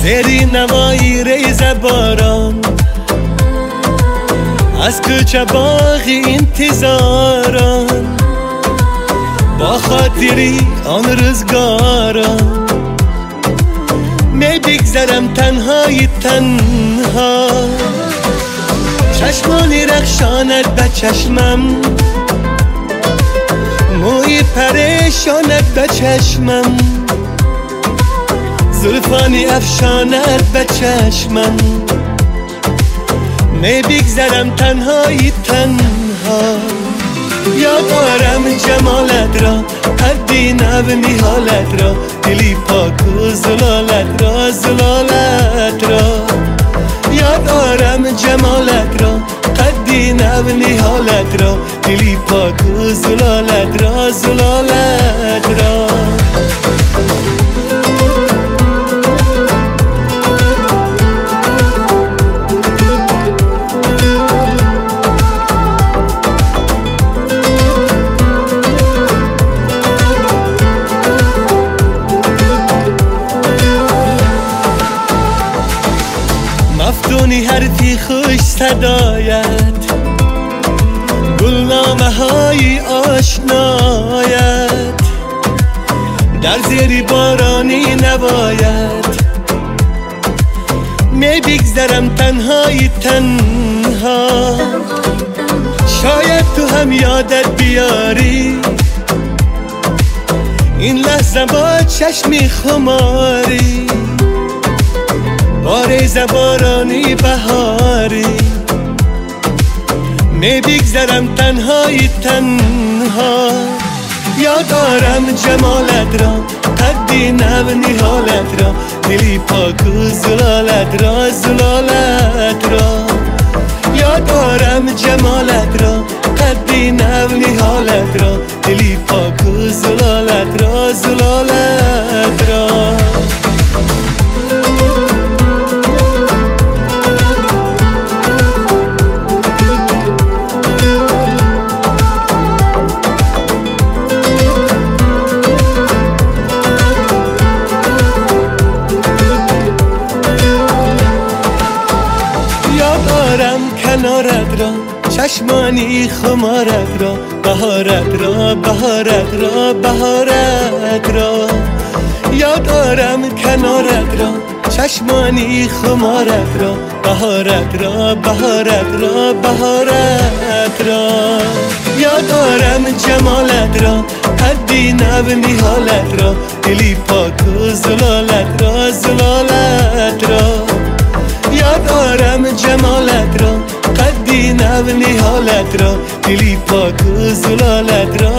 زری نوایی ریز باران از کوچه باغی انتظاران با خاطری آن روزگاران می بگذرم تنهای تنها چشمانی رخشاند به چشمم موی پریشاند به چشمم زلفانی افشاند به چشمم می بگذرم تنهای تنها یاد آرم جمالت را قدی نو نهالت را دلی پاک و زلالت را زلالت را یاد آرم جمالت را قدی نو نهالت را دلی پاک و زلالت را زلالت را مفتونی حرفی خوش صدایت گلنامه های آشنایت در زیر بارانی نوایت می بگذرم تنهای تنها شاید تو هم یادت بیاری این لحظه با چشمی خماری باریز بارانی بهاری می بگذرم تنهای تنها یاد آرم جمالت را قدی نو نهالت را دلی پاک و زلالت را زلالت را یاد آرم جمالت را قدی نو نهالت را دلی پاک و زلالت را زلالت را کنارت را چشمانی خمارت را بهارت را بهارت را بهارت را یاد آرم کنارت را چشمانی خمارت را بهارت را بهارت را بهارت را یاد آرم جمالت را قدی نو نهالت را دلی پاک و زلالت را زلالت را یاد آرم جمالت را قدی نو نهالت را دلی پاک و زلالت را